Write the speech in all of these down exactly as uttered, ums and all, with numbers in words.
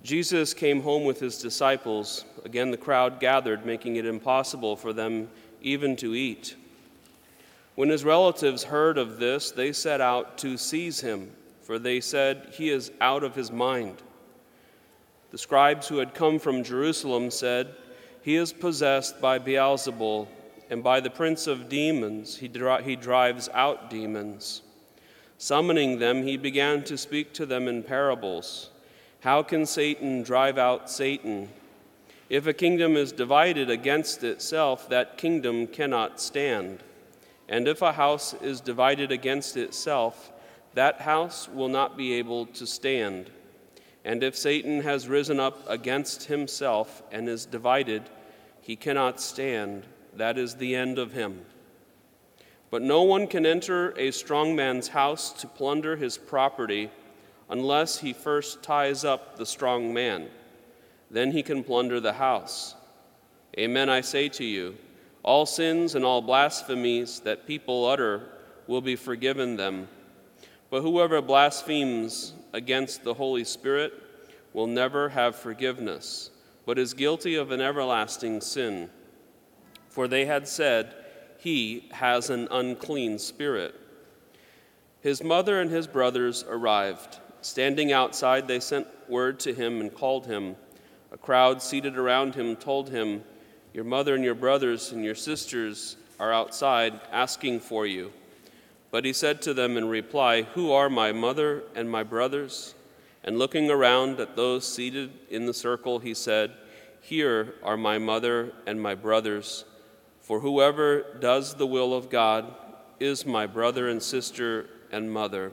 Jesus came home with his disciples. Again, the crowd gathered, making it impossible for them even to eat. When his relatives heard of this, they set out to seize him, for they said, "He is out of his mind." The scribes who had come from Jerusalem said, "He is possessed by Beelzebul, and by the prince of demons he, dri- he drives out demons." Summoning them, he began to speak to them in parables. "How can Satan drive out Satan? If a kingdom is divided against itself, that kingdom cannot stand. And if a house is divided against itself, that house will not be able to stand. And if Satan has risen up against himself and is divided, he cannot stand. That is the end of him. But no one can enter a strong man's house to plunder his property unless he first ties up the strong man. Then he can plunder the house. Amen, I say to you, all sins and all blasphemies that people utter will be forgiven them. But whoever blasphemes against the Holy Spirit will never have forgiveness, but is guilty of an everlasting sin. For they had said, 'He has an unclean spirit.' His mother and his brothers arrived. Standing outside, they sent word to him and called him. A crowd seated around him told him, 'Your mother and your brothers and your sisters are outside asking for you.' But he said to them in reply, 'Who are my mother and my brothers?' And looking around at those seated in the circle, he said, 'Here are my mother and my brothers. For whoever does the will of God is my brother and sister and mother.'"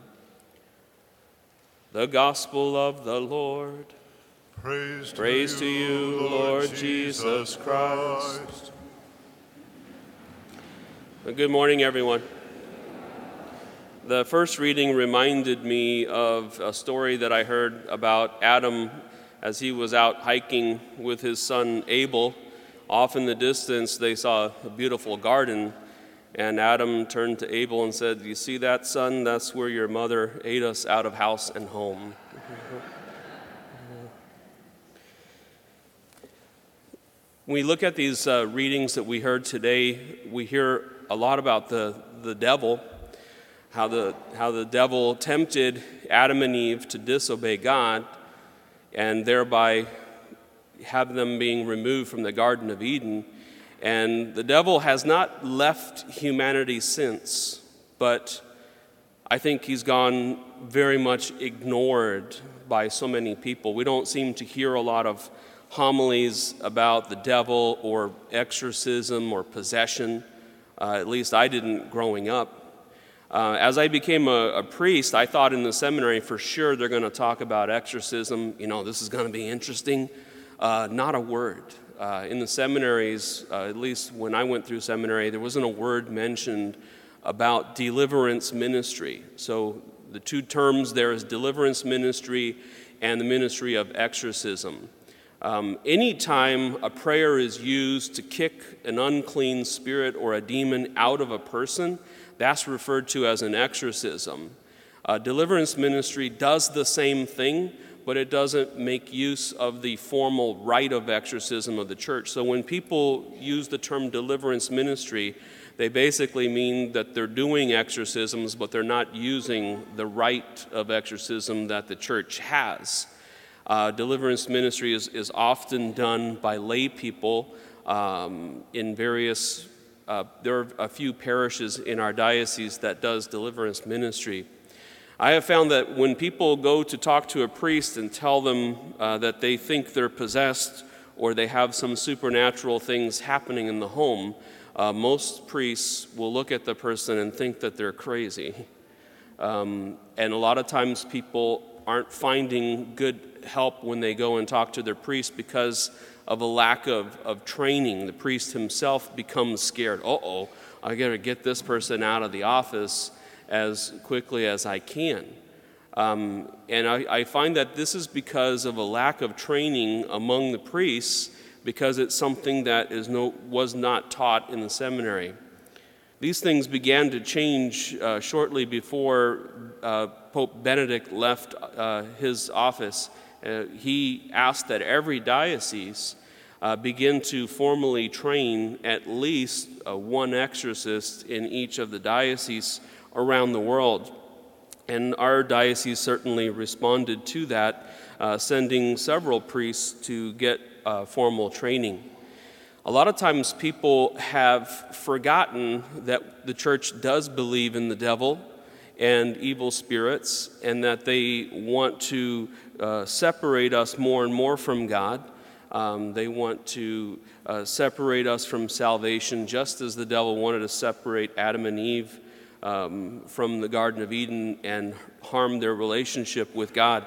The Gospel of the Lord. Praise, Praise to you, Lord Jesus Christ. Well, good morning, everyone. The first reading reminded me of a story that I heard about Adam as he was out hiking with his son Abel. Off in the distance, they saw a beautiful garden, and Adam turned to Abel and said, "You see that, son? That's where your mother ate us out of house and home." When we look at these uh, readings that we heard today, we hear a lot about the, the devil, how the, how the devil tempted Adam and Eve to disobey God, and thereby have them being removed from the Garden of Eden. And the devil has not left humanity since, but I think he's gone very much ignored by so many people. We don't seem to hear a lot of homilies about the devil or exorcism or possession. Uh, at least I didn't growing up. Uh, as I became a, a priest, I thought in the seminary for sure they're going to talk about exorcism. You know, this is going to be interesting. Uh, not a word. Uh, in the seminaries, uh, at least when I went through seminary, there wasn't a word mentioned about deliverance ministry. So the two terms there is deliverance ministry and the ministry of exorcism. Um, anytime a prayer is used to kick an unclean spirit or a demon out of a person, that's referred to as an exorcism. Uh, deliverance ministry does the same thing, but it doesn't make use of the formal rite of exorcism of the church. So when people use the term deliverance ministry, they basically mean that they're doing exorcisms, but they're not using the rite of exorcism that the church has. Uh, deliverance ministry is, is often done by lay people um, in various, uh, there are a few parishes in our diocese that does deliverance ministry. I have found that when people go to talk to a priest and tell them uh, that they think they're possessed or they have some supernatural things happening in the home, uh, most priests will look at the person and think that they're crazy. Um, and a lot of times people aren't finding good help when they go and talk to their priest because of a lack of, of training. The priest himself becomes scared. Uh-oh, I got to get this person out of the office as quickly as I can. Um, and I, I find that this is because of a lack of training among the priests, because it's something that is no, was not taught in the seminary. These things began to change uh, shortly before uh, Pope Benedict left uh, his office Uh, he asked that every diocese uh, begin to formally train at least uh, one exorcist in each of the dioceses around the world. And our diocese certainly responded to that, uh, sending several priests to get uh, formal training. A lot of times people have forgotten that the church does believe in the devil and evil spirits, and that they want to uh, separate us more and more from God. Um, they want to uh, separate us from salvation, just as the devil wanted to separate Adam and Eve um, from the Garden of Eden and harm their relationship with God.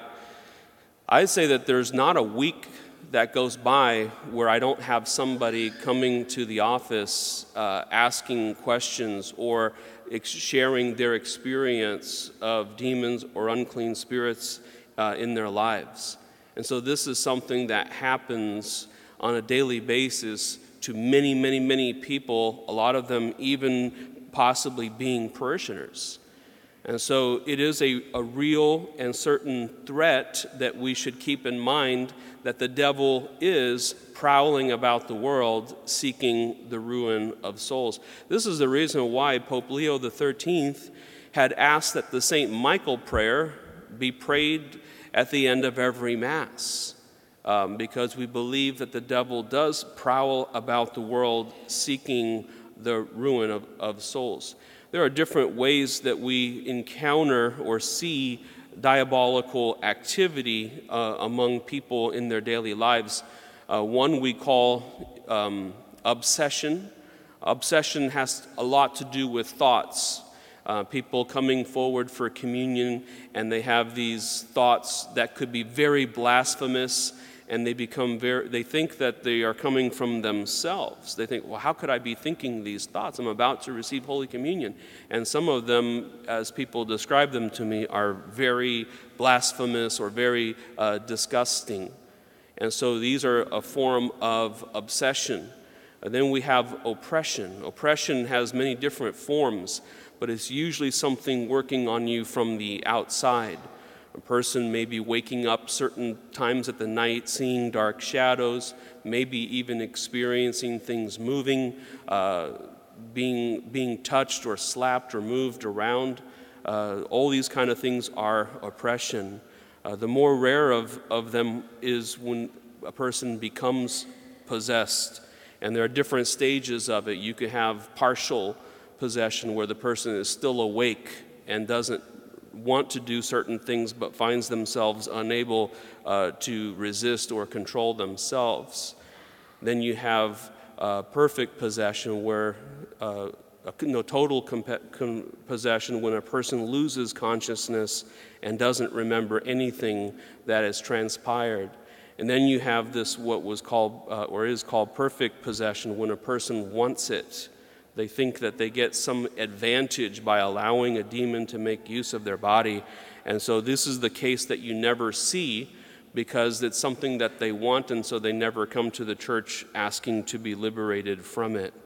I say that there's not a week that goes by where I don't have somebody coming to the office uh, asking questions or ex- sharing their experience of demons or unclean spirits uh, in their lives. And so this is something that happens on a daily basis to many, many, many people, a lot of them even possibly being parishioners. And so it is a, a real and certain threat that we should keep in mind, that the devil is prowling about the world seeking the ruin of souls. This is the reason why Pope Leo the thirteenth had asked that the Saint Michael prayer be prayed at the end of every Mass, um, because we believe that the devil does prowl about the world seeking the ruin of, of souls. There are different ways that we encounter or see diabolical activity uh, among people in their daily lives. Uh, one we call um, obsession. Obsession has a lot to do with thoughts. Uh, people coming forward for communion, and they have these thoughts that could be very blasphemous, and they become very, they think that they are coming from themselves. They think, well, how could I be thinking these thoughts? I'm about to receive Holy Communion. And some of them, as people describe them to me, are very blasphemous or very uh, disgusting. And so these are a form of obsession. And then we have oppression. Oppression has many different forms, but it's usually something working on you from the outside. A person may be waking up certain times at the night, seeing dark shadows, maybe even experiencing things moving, uh, being, being touched or slapped or moved around. Uh, all these kind of things are oppression. Uh, the more rare of, of them is when a person becomes possessed. And there are different stages of it. You can have partial possession where the person is still awake and doesn't want to do certain things but finds themselves unable uh, to resist or control themselves. Then you have uh, perfect possession, where uh, a, no, total comp- com- possession, when a person loses consciousness and doesn't remember anything that has transpired. And then you have this, what was called uh, or is called perfect possession, when a person wants it. They think that they get some advantage by allowing a demon to make use of their body. And so this is the case that you never see, because it's something that they want, and so they never come to the church asking to be liberated from it.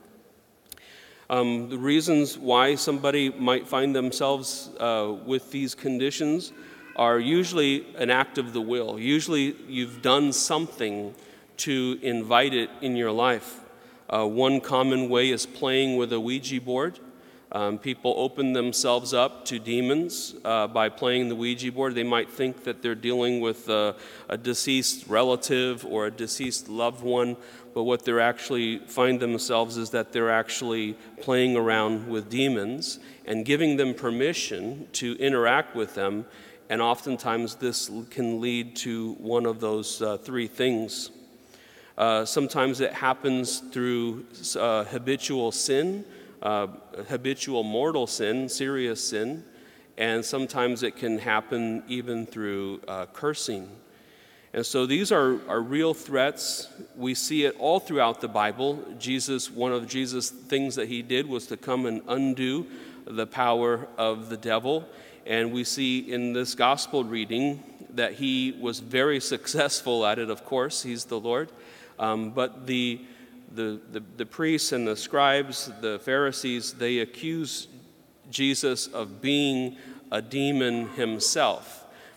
Um, the reasons why somebody might find themselves uh, with these conditions are usually an act of the will. Usually you've done something to invite it in your life. Uh, one common way is playing with a Ouija board. Um, people open themselves up to demons uh, by playing the Ouija board. They might think that they're dealing with a, a deceased relative or a deceased loved one, but what they're actually find themselves is that they're actually playing around with demons and giving them permission to interact with them. And oftentimes this can lead to one of those uh, three things. Uh, sometimes it happens through uh, habitual sin, uh, habitual mortal sin, serious sin, and sometimes it can happen even through uh, cursing. And so these are, are real threats. We see it all throughout the Bible. Jesus, one of Jesus' things that he did was to come and undo the power of the devil. And we see in this gospel reading that he was very successful at it, of course. He's the Lord. Um, but the, the, the, the priests and the scribes, the Pharisees, they accuse Jesus of being a demon himself.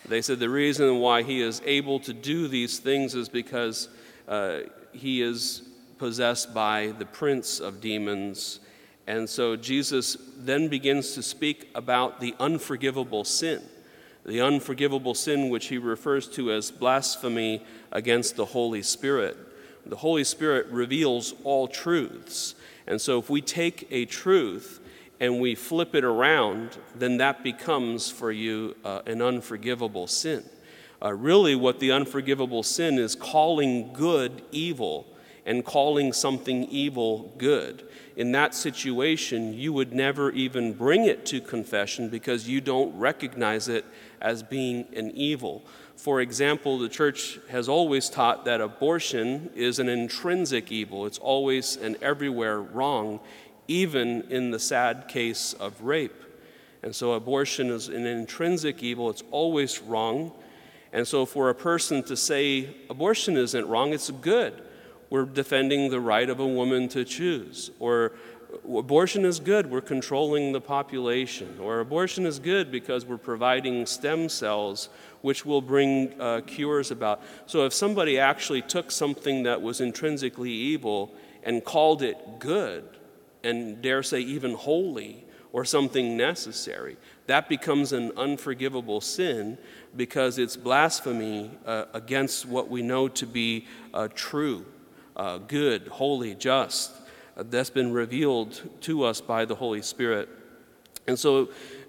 They said the reason why he is able to do these things is because uh, he is possessed by the prince of demons. And so Jesus then begins to speak about the unforgivable sin, the unforgivable sin which he refers to as blasphemy against the Holy Spirit. The Holy Spirit reveals all truths. And so if we take a truth and we flip it around, then that becomes for you uh, an unforgivable sin. Uh, really, what the unforgivable sin is calling good evil and calling something evil good. In that situation, you would never even bring it to confession because you don't recognize it as being an evil. For example, the church has always taught that abortion is an intrinsic evil. It's always and everywhere wrong, even in the sad case of rape. And so abortion is an intrinsic evil. It's always wrong. And so for a person to say abortion isn't wrong, it's good. We're defending the right of a woman to choose. Or abortion is good, we're controlling the population. Or abortion is good because we're providing stem cells which will bring uh, cures about. So if somebody actually took something that was intrinsically evil and called it good, and dare say even holy, or something necessary, that becomes an unforgivable sin because it's blasphemy uh, against what we know to be uh, true. Uh, good, holy, just, uh, that's been revealed to us by the Holy Spirit. And so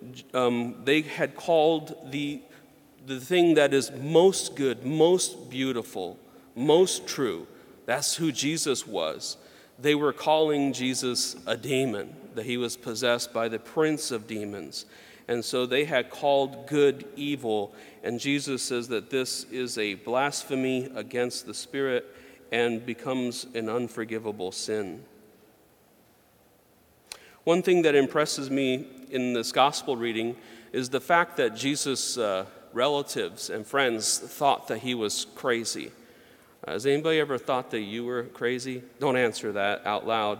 um, they had called the, the thing that is most good, most beautiful, most true, that's who Jesus was. They were calling Jesus a demon, that he was possessed by the prince of demons. And so they had called good evil, and Jesus says that this is a blasphemy against the Spirit and becomes an unforgivable sin. One thing that impresses me in this gospel reading is the fact that Jesus' uh, relatives and friends thought that he was crazy. Uh, has anybody ever thought that you were crazy? Don't answer that out loud,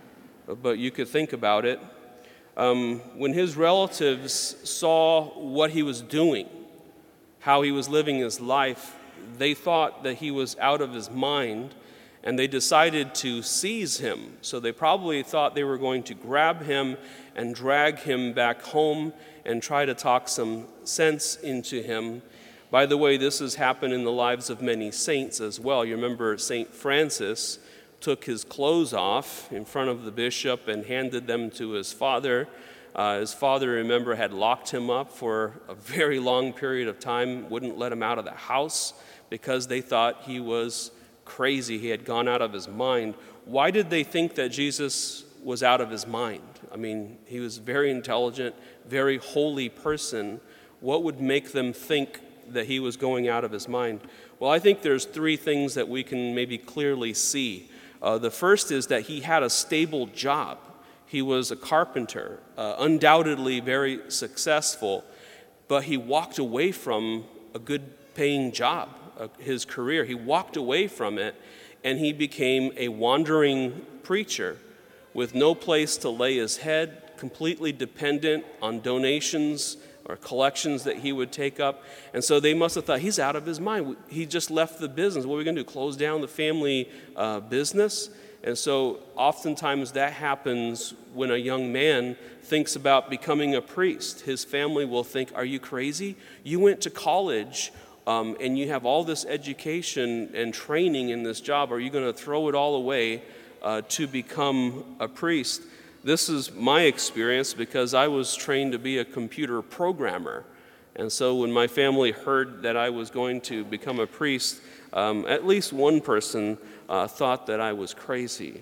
but you could think about it. Um, when his relatives saw what he was doing, how he was living his life, they thought that he was out of his mind, and they decided to seize him. So they probably thought they were going to grab him and drag him back home and try to talk some sense into him. By the way, this has happened in the lives of many saints as well. You remember Saint Francis took his clothes off in front of the bishop and handed them to his father. Uh, his father, remember, had locked him up for a very long period of time, wouldn't let him out of the house because they thought he was crazy. He had gone out of his mind. Why did they think that Jesus was out of his mind? I mean, he was a very intelligent, very holy person. What would make them think that he was going out of his mind? Well, I think there's three things that we can maybe clearly see. Uh, the first is that he had a stable job. He was a carpenter, uh, undoubtedly very successful, but he walked away from a good-paying job, uh, his career. He walked away from it, and he became a wandering preacher with no place to lay his head, completely dependent on donations or collections that he would take up. And so they must have thought, he's out of his mind. He just left the business. What are we going to do, close down the family uh, business? And so oftentimes that happens when a young man thinks about becoming a priest. His family will think, are you crazy? You went to college um, and you have all this education and training in this job. Are you going to throw it all away uh, to become a priest? This is my experience because I was trained to be a computer programmer. And so when my family heard that I was going to become a priest, um, at least one person uh, thought that I was crazy.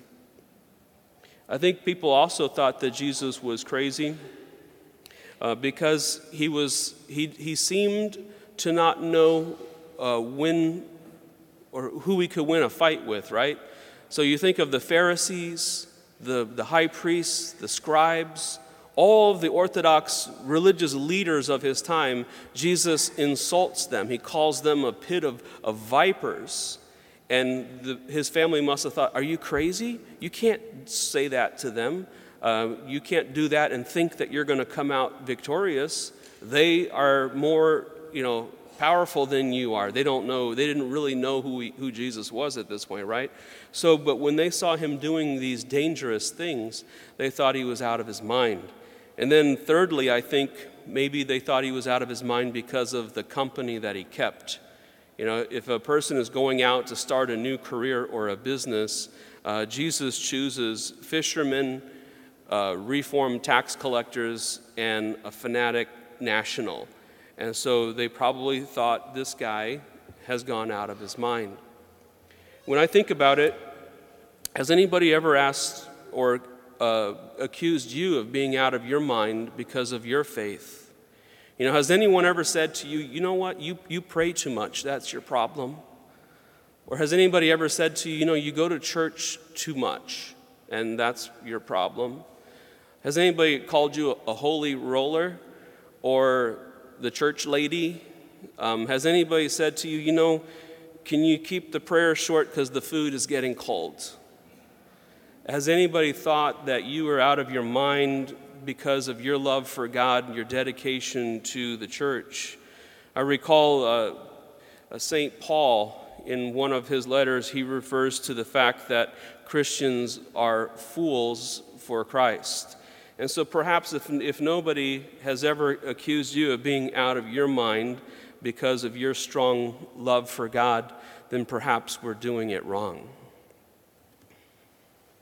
I think people also thought that Jesus was crazy uh, because he was he he seemed to not know uh, when or who he could win a fight with, right? So you think of the Pharisees, the, the high priests, the scribes, all of the Orthodox religious leaders of his time. Jesus insults them. He calls them a pit of, of vipers. And the, his family must have thought, are you crazy? You can't say that to them. Uh, you can't do that and think that you're going to come out victorious. They are more, you know, powerful than you are. They don't know, they didn't really know who, he, who Jesus was at this point, right? So, but when they saw him doing these dangerous things, they thought he was out of his mind. And then thirdly, I think maybe they thought he was out of his mind because of the company that he kept. You know, if a person is going out to start a new career or a business, uh, Jesus chooses fishermen, uh, reformed tax collectors, and a fanatic national. And so they probably thought this guy has gone out of his mind. When I think about it, has anybody ever asked or uh, accused you of being out of your mind because of your faith? You know, has anyone ever said to you, you know what, you, you pray too much, that's your problem? Or has anybody ever said to you, you know, you go to church too much, and that's your problem? Has anybody called you a, a holy roller or the church lady? Um, has anybody said to you, you know, can you keep the prayer short because the food is getting cold? Has anybody thought that you were out of your mind because of your love for God and your dedication to the church? I recall uh, Saint Paul, in one of his letters, he refers to the fact that Christians are fools for Christ. And so perhaps if, if nobody has ever accused you of being out of your mind because of your strong love for God, then perhaps we're doing it wrong.